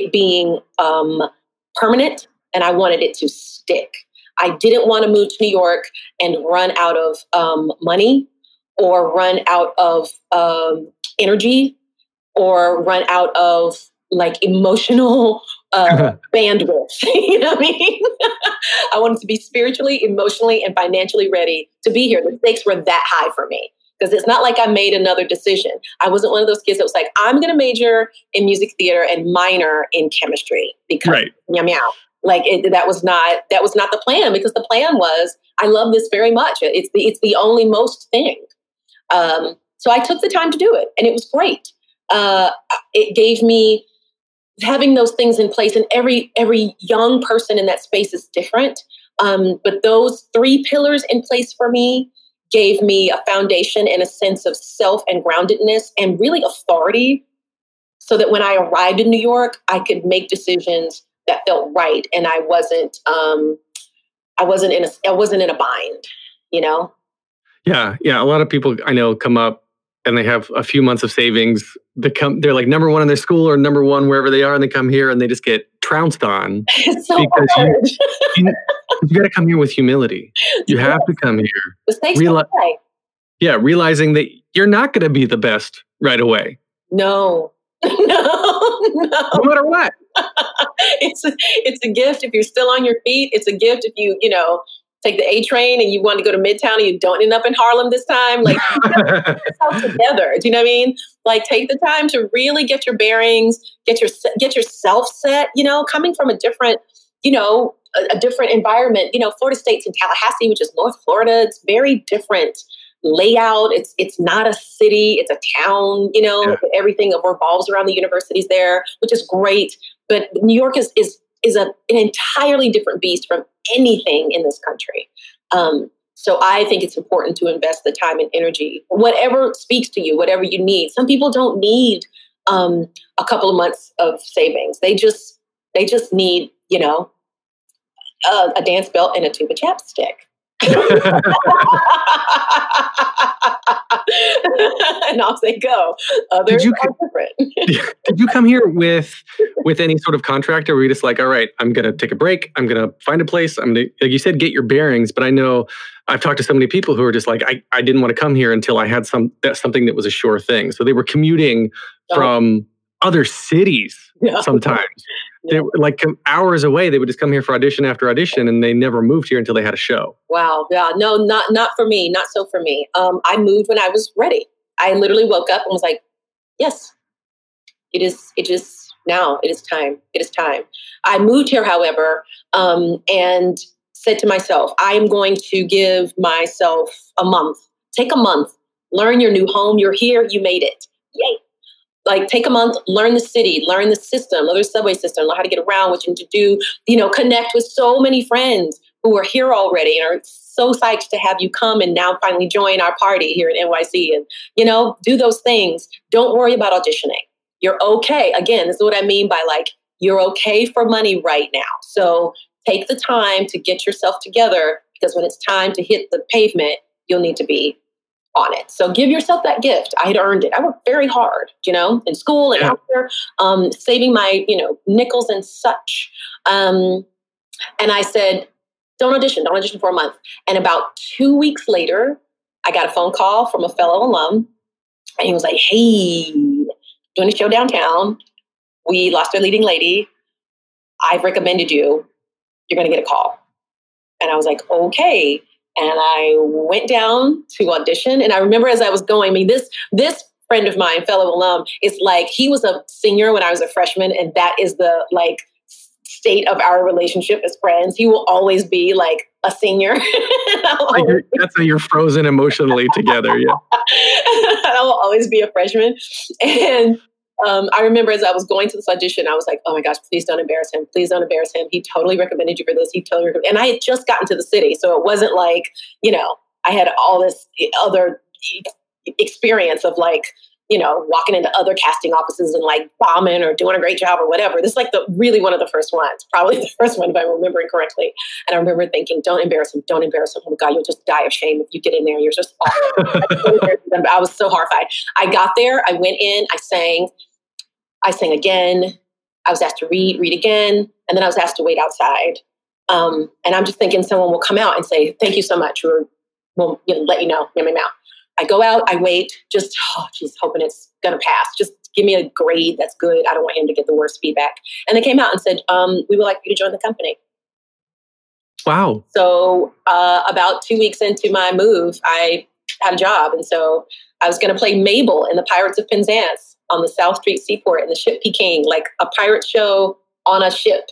Speaker 2: permanent, and I wanted it to stick. I didn't want to move to New York and run out of money, or run out of energy, or run out of like emotional bandwidth. You know what I mean? I wanted to be spiritually, emotionally, and financially ready to be here. The stakes were that high for me, because it's not like I made another decision. I wasn't one of those kids that was like, I'm going to major in music theater and minor in chemistry because meow meow. Like that was not the plan, because the plan was, I love this very much. It's the only most thing. So I took the time to do it, and it was great. It gave me, having those things in place, and every young person in that space is different. But those 3 pillars in place for me gave me a foundation and a sense of self and groundedness and really authority, so that when I arrived in New York, I could make decisions that felt right, and I wasn't in a bind, you know?
Speaker 6: Yeah. A lot of people I know come up and they have a few months of savings. They're like number 1 in their school or number 1 wherever they are, and they come here and they just get trounced on.
Speaker 2: It's so hard.
Speaker 6: you got to come here with humility. You have to come here.
Speaker 2: The stakes are high.
Speaker 6: Yeah, realizing that you're not going to be the best right away.
Speaker 2: No.
Speaker 6: No matter what.
Speaker 2: It's a gift if you're still on your feet. It's a gift if you take the A train and you want to go to Midtown and you don't end up in Harlem this time. Like, put yourself together. Do you know what I mean? Like, take the time to really get your bearings, get yourself set. You know, coming from a different environment. You know, Florida State's in Tallahassee, which is North Florida. It's very different layout. It's not a city, it's a town. You know, everything revolves around the universities there, which is great. But New York is an entirely different beast from anything in this country. So I think it's important to invest the time and energy, whatever speaks to you, whatever you need. Some people don't need a couple of months of savings. They just need, a dance belt and a tube of chapstick. And off they go. Others are different.
Speaker 6: Did you come here with any sort of contract, or were you just like, all right, I'm going to take a break, I'm going to find a place, I'm going to, like you said, get your bearings? But I know I've talked to so many people who are just like, I didn't want to come here until I had something that was a sure thing. So they were commuting from other cities sometimes. They were like hours away. They would just come here for audition after audition, and they never moved here until they had a show.
Speaker 2: Wow. Yeah. No, not for me. Not so for me. I moved when I was ready. I literally woke up and was like, yes, it is now. It is time. It is time. I moved here, however, and said to myself, I am going to give myself a month. Take a month. Learn your new home. You're here. You made it. Yay. Like, take a month, learn the city, learn the system, learn the subway system, learn how to get around, what you need to do, connect with so many friends who are here already and are so psyched to have you come and now finally join our party here at NYC and, do those things. Don't worry about auditioning. You're okay. Again, this is what I mean by like, you're okay for money right now. So take the time to get yourself together, because when it's time to hit the pavement, you'll need to be on it. So give yourself that gift. I had earned it. I worked very hard, in school and after, saving my, nickels and such. And I said, don't audition for a month. And about 2 weeks later, I got a phone call from a fellow alum, and he was like, hey, doing a show downtown. We lost our leading lady. I've recommended you. You're going to get a call. And I was like, okay. And I went down to audition. And I remember as I was going, this friend of mine, fellow alum, is like, he was a senior when I was a freshman. And that is the state of our relationship as friends. He will always be like a senior.
Speaker 6: That's how you're frozen emotionally together. Yeah.
Speaker 2: I will always be a freshman. And I remember as I was going to this audition, I was like, oh my gosh, please don't embarrass him. Please don't embarrass him. He totally recommended you for this. And I had just gotten to the city. So it wasn't like, I had all this other experience of like, walking into other casting offices and like bombing or doing a great job or whatever. This is like really one of the first ones, probably the first one if I'm remembering correctly. And I remember thinking, don't embarrass him. Don't embarrass him. Oh my God, you'll just die of shame if you get in there. You're just awful. I was so horrified. I got there. I went in. I sang again. I was asked to read again. And then I was asked to wait outside. And I'm just thinking someone will come out and say, thank you so much. We'll let you know. Meow, meow, meow. I go out, I wait, just, hoping it's going to pass. Just give me a grade that's good. I don't want him to get the worst feedback. And they came out and said, we would like you to join the company.
Speaker 6: Wow.
Speaker 2: So about 2 weeks into my move, I had a job. And so I was going to play Mabel in the Pirates of Penzance on the South Street Seaport in the ship Peking, like a pirate show on a ship.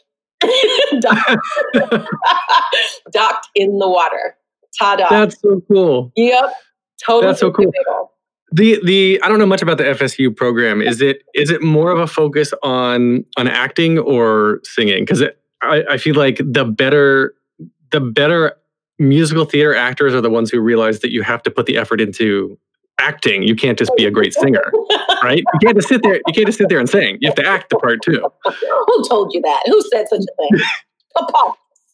Speaker 2: Docked in the water. Ta-da.
Speaker 6: That's so cool.
Speaker 2: Yep. Totally.
Speaker 6: That's so cool. The I don't know much about the FSU program. Is it more of a focus on acting or singing? Because I feel like the better musical theater actors are the ones who realize that you have to put the effort into acting. You can't just be a great singer, right? You can't just sit there and sing. You have to act the part too.
Speaker 2: Who told you that? Who said such a thing? Papa.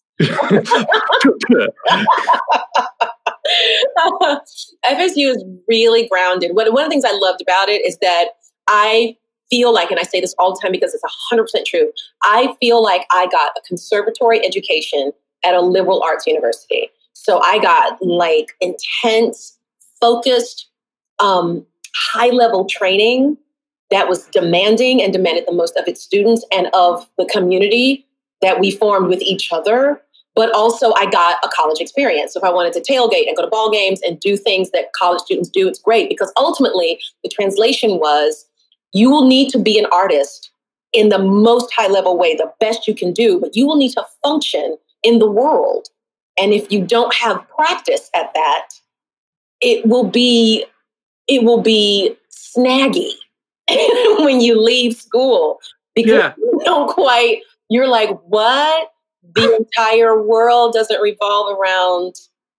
Speaker 2: FSU is really grounded. One of the things I loved about it is that I feel like, and I say this all the time because it's 100% true, I feel like I got a conservatory education at a liberal arts university. So I got like intense, focused, high-level training that was demanding and demanded the most of its students and of the community that we formed with each other. But also I got a college experience. So if I wanted to tailgate and go to ball games and do things that college students do, it's great because ultimately the translation was you will need to be an artist in the most high level way, the best you can do, but you will need to function in the world. And if you don't have practice at that, it will be snaggy when you leave school because you don't quite, you're like, what? The entire world doesn't revolve around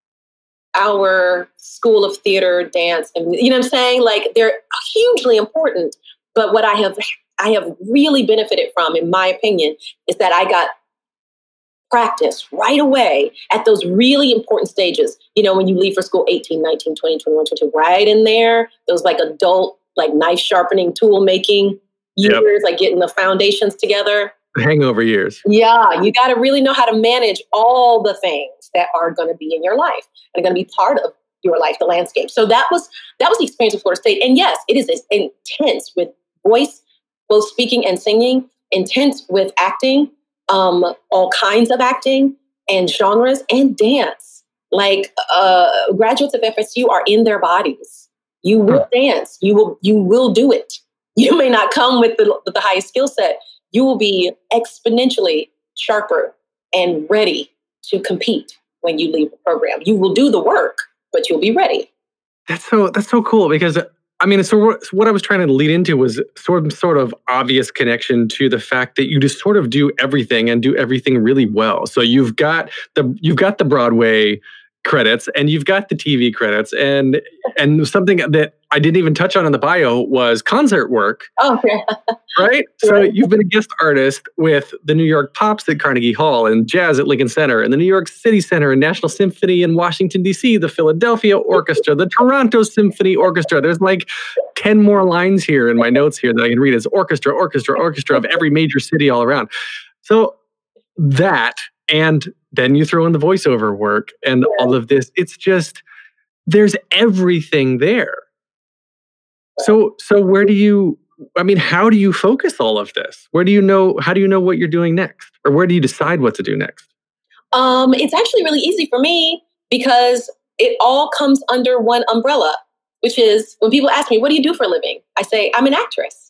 Speaker 2: our school of theater, dance, and you know what I'm saying? Like they're hugely important. But what I have really benefited from, in my opinion, is that I got practice right away at those really important stages. You know, when you leave for school 18, 19, 20, 21, 22, right in there, those like adult, like knife sharpening, tool making years, like getting the foundations together.
Speaker 6: Hangover years.
Speaker 2: Yeah, you got to really know how to manage all the things that are going to be in your life and going to be part of your life, the landscape. So that was the experience of Florida State. And yes, it is intense with voice, both speaking and singing, intense with acting, all kinds of acting and genres and dance. Like graduates of FSU are in their bodies. You will dance. You will do it. You may not come with the highest skill set. You will be exponentially sharper and ready to compete when you leave the program. You will do the work, but you'll be ready.
Speaker 6: That's so cool because I mean, so what I was trying to lead into was sort of obvious connection to the fact that you just sort of do everything and do everything really well. So you've got the Broadway credits and you've got the TV credits and something that I didn't even touch on in the bio was concert work.
Speaker 2: Oh, yeah.
Speaker 6: Right? So you've been a guest artist with the New York Pops at Carnegie Hall and Jazz at Lincoln Center and the New York City Center and National Symphony in Washington, D.C., the Philadelphia Orchestra, the Toronto Symphony Orchestra. There's like 10 more lines here in my notes here that I can read. It's orchestra of every major city all around. So that, and then you throw in the voiceover work and all of this. It's just, there's everything there. So where do you, I mean, how do you focus all of this? How do you know what you're doing next? Or where do you decide what to do next?
Speaker 2: It's actually really easy for me because it all comes under one umbrella, which is when people ask me, what do you do for a living? I say, I'm an actress.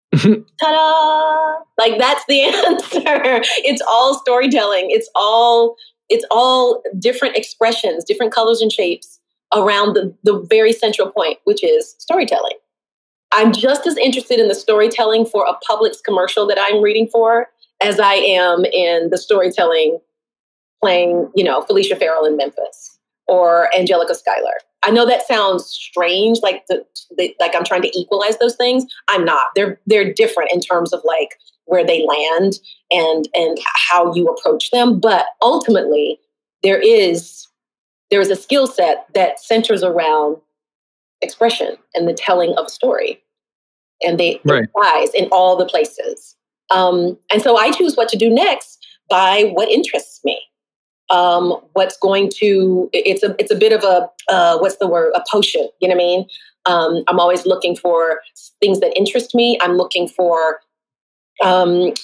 Speaker 2: Ta-da! Like that's the answer. It's all storytelling. It's all different expressions, different colors and shapes around the very central point, which is storytelling. I'm just as interested in the storytelling for a Publix commercial that I'm reading for as I am in the storytelling playing, Felicia Farrell in Memphis or Angelica Schuyler. I know that sounds strange, like like I'm trying to equalize those things. I'm not. They're different in terms of like where they land and how you approach them. But ultimately, there is a skill set that centers around expression and the telling of a story, and it applies in all the places. And so I choose what to do next by what interests me. What's going to, it's a bit of a, what's the word? A potion, you know what I mean? I'm always looking for things that interest me. I'm looking for, creatives,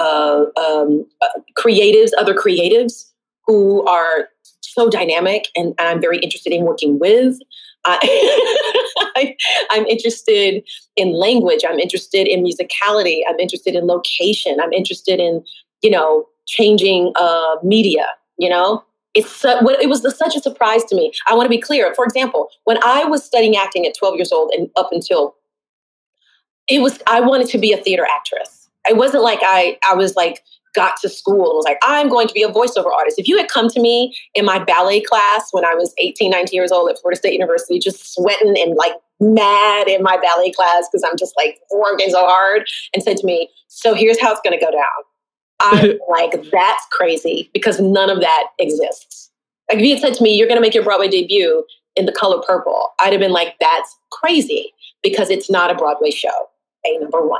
Speaker 2: other creatives who are so dynamic and I'm very interested in working with. I'm interested in language. I'm interested in musicality. I'm interested in location. I'm interested in, changing media. It was such a surprise to me. I want to be clear. For example, when I was studying acting at 12 years old and up until I wanted to be a theater actress. It wasn't like I was like, got to school and was like, I'm going to be a voiceover artist. If you had come to me in my ballet class when I was 18, 19 years old at Florida State University, just sweating and like mad in my ballet class because I'm just like working so hard, and said to me, so here's how it's going to go down. I'm like, that's crazy because none of that exists. Like if you had said to me, you're going to make your Broadway debut in The Color Purple, I'd have been like, that's crazy because it's not a Broadway show, number one.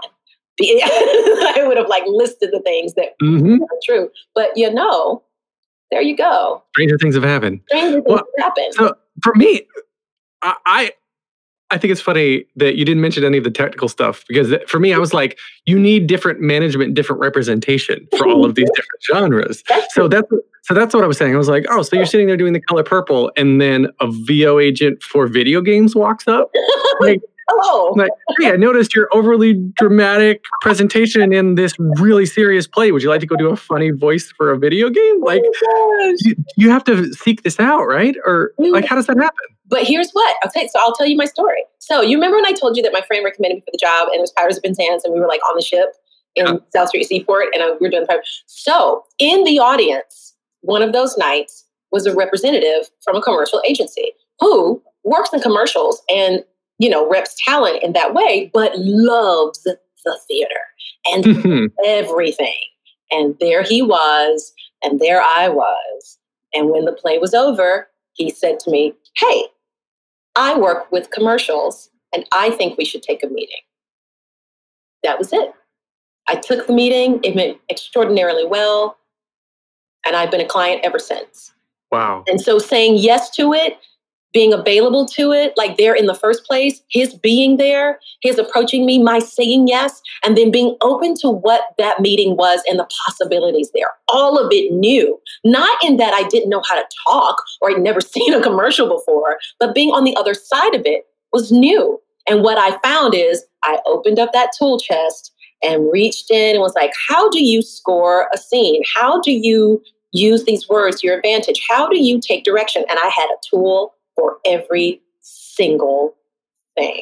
Speaker 2: I would have like listed the things that are true, but there you go.
Speaker 6: Stranger things have happened.
Speaker 2: Stranger things have happened.
Speaker 6: So for me, I think it's funny that you didn't mention any of the technical stuff because for me, I was like, you need different management, different representation for all of these different genres. So that's what I was saying. I was like, oh, so you're sitting there doing The Color Purple, and then a VO agent for video games walks up. Like,
Speaker 2: hello.
Speaker 6: Like, hey, I noticed your overly dramatic presentation in this really serious play. Would you like to go do a funny voice for a video game? Like, you have to seek this out, right? Or like, how does that happen?
Speaker 2: But here's what. Okay, so I'll tell you my story. So you remember when I told you that my friend recommended me for the job, and it was Pirates of Penzance, and we were like on the ship in South Street Seaport, and we were doing the Pirates. So in the audience, one of those nights was a representative from a commercial agency who works in commercials and reps talent in that way, but loves the theater and everything. And there he was, and there I was. And when the play was over, he said to me, hey, I work with commercials, and I think we should take a meeting. That was it. I took the meeting. It went extraordinarily well, and I've been a client ever since.
Speaker 6: Wow.
Speaker 2: And so saying yes to it, being available to it, like there in the first place, his being there, his approaching me, my saying yes, and then being open to what that meeting was and the possibilities there. All of it new, not in that I didn't know how to talk or I'd never seen a commercial before, but being on the other side of it was new. And what I found is I opened up that tool chest and reached in and was like, how do you score a scene? How do you use these words to your advantage? How do you take direction? And I had a tool for every single thing.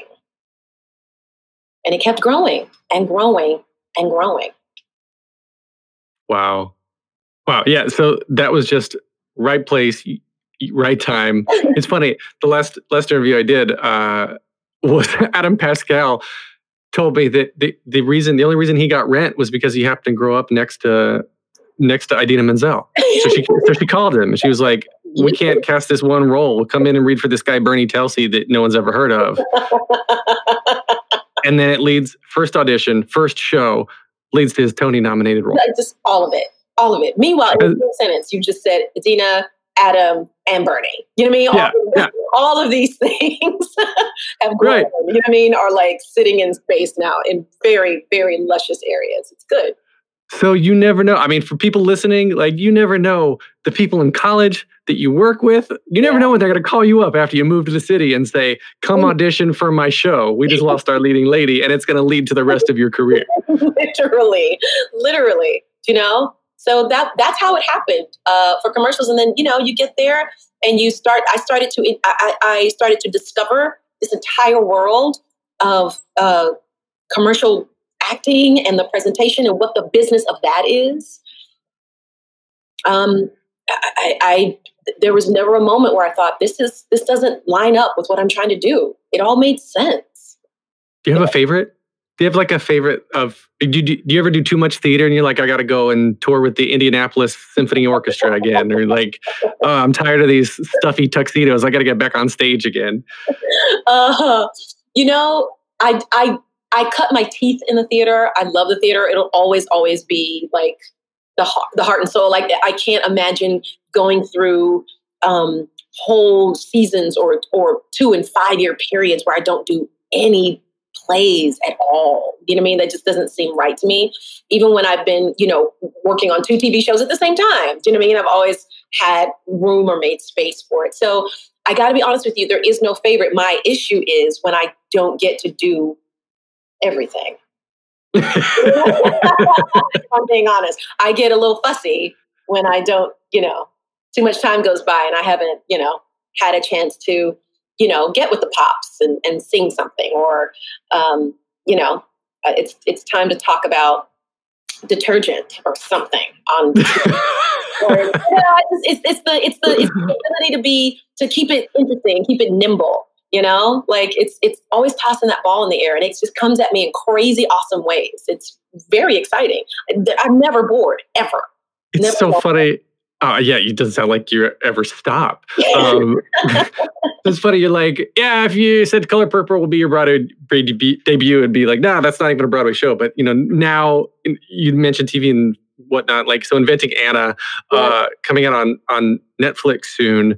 Speaker 2: And it kept growing and growing and growing.
Speaker 6: Wow. Yeah. So that was just right place, right time. It's funny. The last interview I did was Adam Pascal told me that the only reason he got Rent was because he happened to grow up next to Idina Menzel. So she called him and she was like, we can't cast this one role. We'll come in and read for this guy, Bernie Telsey, that no one's ever heard of. And then it leads, first audition, first show, leads to his Tony nominated role.
Speaker 2: Just all of it. Meanwhile, in the same sentence, you just said Idina, Adam, and Bernie. You know what I mean? All of these things have grown, you know what I mean? Are like sitting in space now in very, very luscious areas. It's good.
Speaker 6: So you never know. I mean, for people listening, like you never know the people in college that you work with. You never know when they're going to call you up after you move to the city and say, come audition for my show. We just lost our leading lady, and it's going to lead to the rest of your career. Literally.
Speaker 2: So that's how it happened for commercials. And then, you get there and I started to discover this entire world of commercial acting and the presentation and what the business of that is, there was never a moment where I thought this doesn't line up with what I'm trying to do. It all made sense.
Speaker 6: Do you have a favorite? Do you have like a favorite of, do you ever do too much theater and you're like, I got to go and tour with the Indianapolis Symphony Orchestra again? Or like, oh, I'm tired of these stuffy tuxedos. I got to get back on stage again.
Speaker 2: You know, I cut my teeth in the theater. I love the theater. It'll always be like the heart and soul. Like I can't imagine going through whole seasons or 2 and 5 year periods where I don't do any plays at all. You know what I mean? That just doesn't seem right to me. Even when I've been, working on 2 TV shows at the same time. Do you know what I mean? I've always had room or made space for it. So I got to be honest with you, there is no favorite. My issue is when I don't get to do everything. If I'm being honest, I get a little fussy when I don't, too much time goes by and I haven't, had a chance to, get with the pops and sing something, or, it's time to talk about detergent or something on. Or, it's the ability to keep it interesting, keep it nimble. Like it's always tossing that ball in the air, and it just comes at me in crazy, awesome ways. It's very exciting. I'm never bored ever.
Speaker 6: It's
Speaker 2: never
Speaker 6: so
Speaker 2: bored.
Speaker 6: Funny. Yeah, it doesn't sound like you ever stop. It's funny. You're like, yeah, if you said Color Purple will be your Broadway debut, it'd be like, nah, that's not even a Broadway show. But now you mentioned TV and whatnot. Like, so Inventing Anna, coming out on Netflix soon.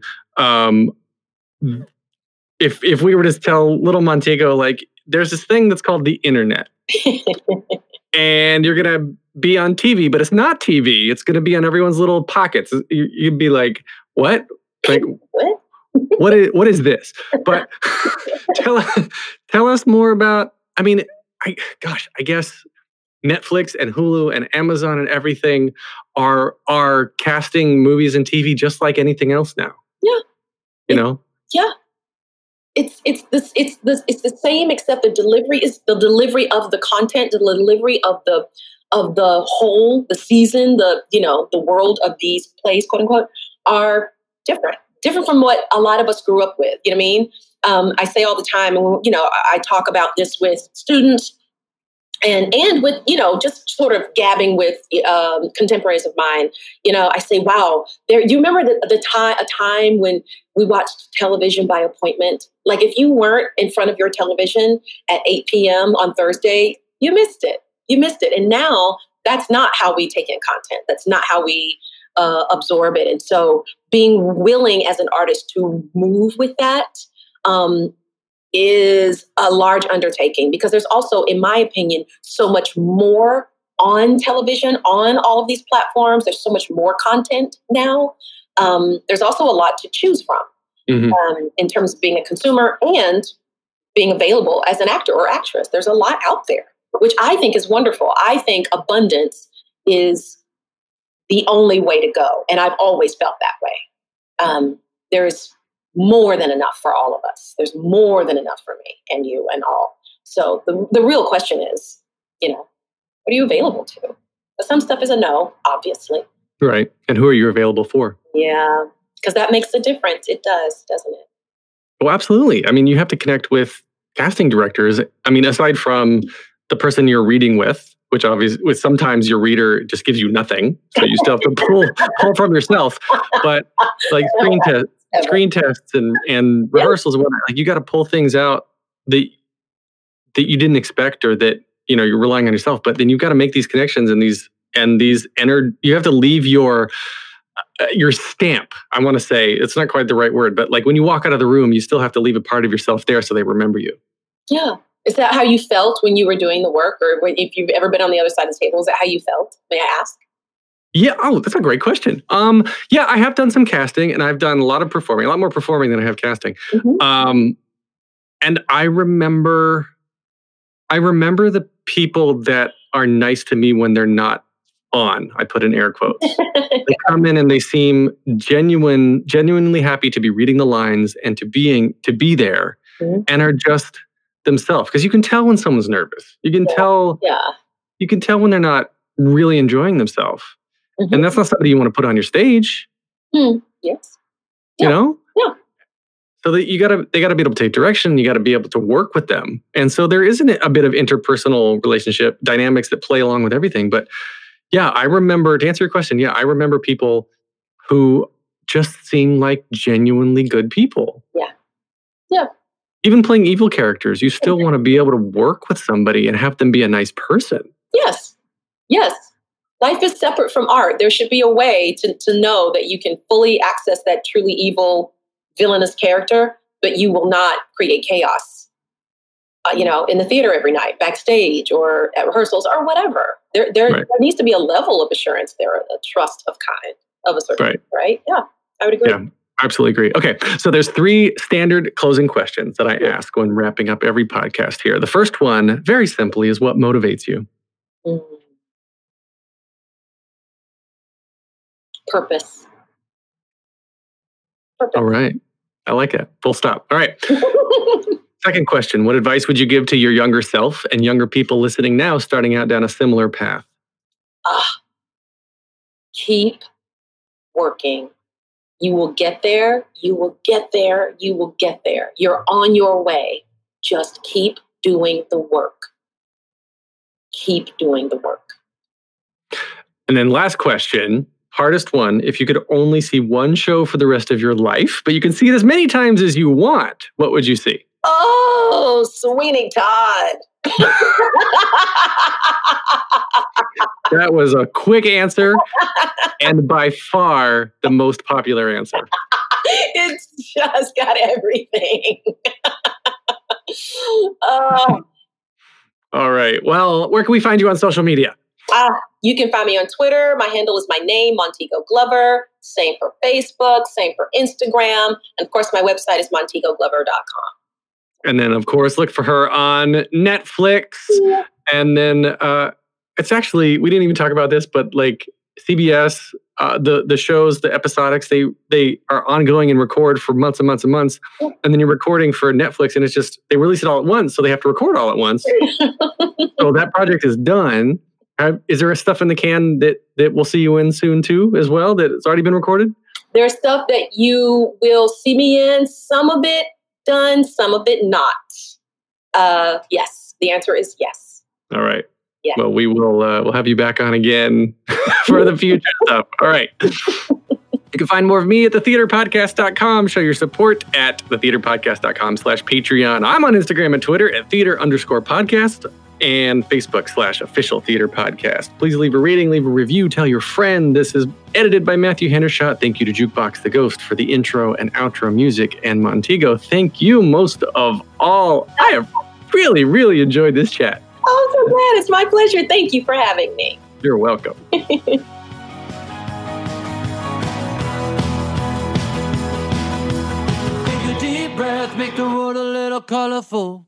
Speaker 6: If we were to tell little Montego, like, there's this thing that's called the internet. And you're going to be on TV, but it's not TV. It's going to be on everyone's little pockets. You'd be like, what? Like, what is this? But tell us more about, I guess Netflix and Hulu and Amazon and everything are casting movies and TV just like anything else now.
Speaker 2: Yeah. Yeah. It's the same, except the delivery is the delivery of the content, the delivery of the whole, the season, the world of these plays, quote unquote, are different from what a lot of us grew up with. You know what I mean? I say all the time, and I talk about this with students and with, just sort of gabbing with contemporaries of mine. I say, wow, do you remember a time when we watched television by appointment? Like, if you weren't in front of your television at 8 p.m. on Thursday, you missed it. And now that's not how we take in content. That's not how we absorb it. And so being willing as an artist to move with that is a large undertaking, because there's also, in my opinion, so much more on television, on all of these platforms. There's so much more content now. There's also a lot to choose from in terms of being a consumer and being available as an actor or actress. There's a lot out there, which I think is wonderful. I think abundance is the only way to go. And I've always felt that way. There's more than enough for all of us. There's more than enough for me and you and all. So the real question is, what are you available to? But some stuff is a no, obviously.
Speaker 6: Right. And who are you available for?
Speaker 2: Yeah, because that makes a difference. It does, doesn't it?
Speaker 6: Well, absolutely. I mean, you have to connect with casting directors. I mean, aside from the person you're reading with, which obviously, with sometimes your reader just gives you nothing, so you still have to pull from yourself. But like screen tests and rehearsals and whatnot, like, you got to pull things out that you didn't expect, or that you're relying on yourself. But then you've got to make these connections and you have to leave your stamp. I want to say, it's not quite the right word, but like when you walk out of the room, you still have to leave a part of yourself there so they remember you.
Speaker 2: Yeah. Is that how you felt when you were doing the work, or if you've ever been on the other side of the table? Is that how you felt? May I ask?
Speaker 6: Yeah. Oh, that's a great question. Yeah, I have done some casting, and I've done a lot more performing than I have casting. Mm-hmm. And I remember the people that are nice to me when they're not on. I put in air quotes. They come in and they seem genuinely happy to be reading the lines and to be there, mm-hmm. and themselves, because you can tell when someone's nervous. You can tell.
Speaker 2: Yeah.
Speaker 6: You can tell when they're not really enjoying themselves, and that's not somebody you want to put on your stage.
Speaker 2: Yes.
Speaker 6: You know.
Speaker 2: Yeah.
Speaker 6: So that they gotta be able to take direction. You got to be able to work with them, and so there isn't a bit of interpersonal relationship dynamics that play along with everything. But yeah, I remember, to answer your question. Yeah, I remember people who just seem like genuinely good people.
Speaker 2: Yeah. Yeah.
Speaker 6: Even playing evil characters, you still want to be able to work with somebody and have them be a nice person.
Speaker 2: Yes. Yes. Life is separate from art. There should be a way to know that you can fully access that truly evil, villainous character, but you will not create chaos, in the theater every night, backstage or at rehearsals or whatever. There needs to be a level of assurance there, a trust of a certain, right? Yeah, I would agree.
Speaker 6: Yeah. Absolutely agree. Okay, so there's 3 standard closing questions that I ask when wrapping up every podcast here. The first one, very simply, is what motivates you?
Speaker 2: Purpose.
Speaker 6: All right. I like that. Full stop. All right. Second question, what advice would you give to your younger self and younger people listening now starting out down a similar path?
Speaker 2: Keep working. You will get there. You will get there. You will get there. You're on your way. Just keep doing the work. Keep doing the work.
Speaker 6: And then last question, hardest one. If you could only see one show for the rest of your life, but you can see it as many times as you want, what would you see?
Speaker 2: Oh, Sweeney Todd.
Speaker 6: That was a quick answer and by far the most popular answer.
Speaker 2: It's just got everything.
Speaker 6: All right. Well, where can we find you on social media?
Speaker 2: You can find me on Twitter. My handle is my name, Montego Glover. Same for Facebook, same for Instagram. And of course, my website is montegoglover.com.
Speaker 6: And then, of course, look for her on Netflix. Yeah. And then it's actually, we didn't even talk about this, but like CBS, the shows, the episodics, they are ongoing and record for months and months and months. Yeah. And then you're recording for Netflix and it's just, they release it all at once. So they have to record all at once. So that project is done. Is there stuff in the can that we'll see you in soon too, as well, that it's already been recorded?
Speaker 2: There's stuff that you will see me in, some of it done, some of it not. Yes, the answer is yes.
Speaker 6: All right.
Speaker 2: Yeah.
Speaker 6: Well, we will we'll have you back on again for the future stuff. All right. You can find more of me at thetheaterpodcast.com. Show your support at thetheaterpodcast.com/Patreon. I'm on Instagram and Twitter at theater_podcast. And Facebook/official theater podcast. Please leave a rating, leave a review, tell your friend. This is edited by Matthew Hendershot. Thank you to Jukebox the Ghost for the intro and outro music. And Montego, thank you most of all. I have really, really enjoyed this chat.
Speaker 2: Oh, so glad. It's my pleasure. Thank you for having me.
Speaker 6: You're welcome.
Speaker 14: Take a deep breath, make the world a little colorful.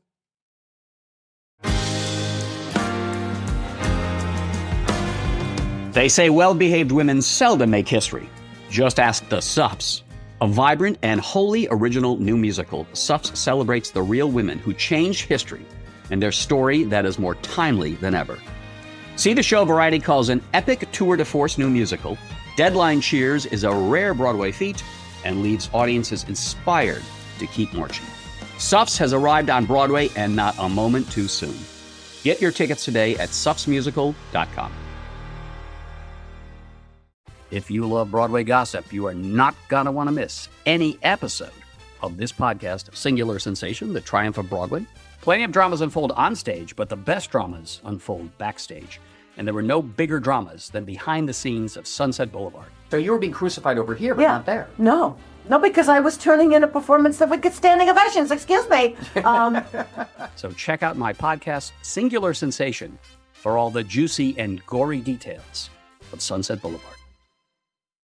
Speaker 3: They say well-behaved women seldom make history. Just ask the Suffs. A vibrant and wholly original new musical, Suffs celebrates the real women who changed history and their story that is more timely than ever. See the show Variety calls an epic tour de force new musical. Deadline cheers is a rare Broadway feat and leaves audiences inspired to keep marching. Suffs has arrived on Broadway and not a moment too soon. Get your tickets today at suffsmusical.com. If you love Broadway gossip, you are not going to want to miss any episode of this podcast, Singular Sensation, The Triumph of Broadway. Plenty of dramas unfold on stage, but the best dramas unfold backstage. And there were no bigger dramas than behind the scenes of Sunset Boulevard. So you were being crucified over here, but not there.
Speaker 4: No, because I was turning in a performance that would get standing ovations. Excuse me.
Speaker 3: So check out my podcast, Singular Sensation, for all the juicy and gory details of Sunset Boulevard.